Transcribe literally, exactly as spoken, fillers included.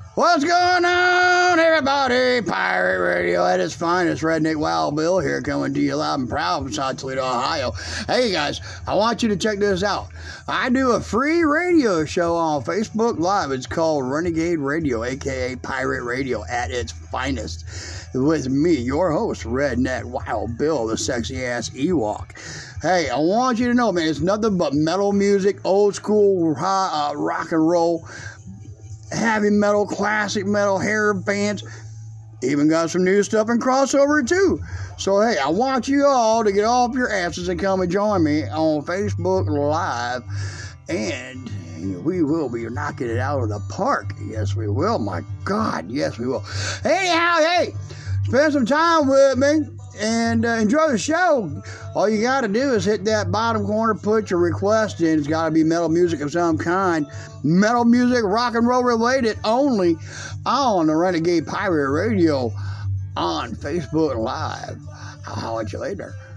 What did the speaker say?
What's going on, everybody? Pirate Radio at its finest. Redneck Wild Bill here, coming to you loud and proud from South Toledo, Ohio. Hey, guys, I want you to check this out. I do a free radio show on Facebook Live. It's called Renegade Radio, a k a. Pirate Radio at its finest. With me, your host, Redneck Wild Bill, the sexy-ass Ewok. Hey, I want you to know, man, it's nothing but metal music, old school uh, rock and roll, heavy metal, classic metal, hair bands, even got some new stuff and crossover too. So hey, I want you all to get off your asses and come and join me on Facebook Live, and we will be knocking it out of the park. Yes, we will. My God, yes, we will. Anyhow, hey, spend some time with me and uh, enjoy the show. All you got to do is hit that bottom corner, put your request in. It's got to be metal music of some kind. Metal music, rock and roll related only on the Renegade Pirate Radio on Facebook Live. I'll holler at you later.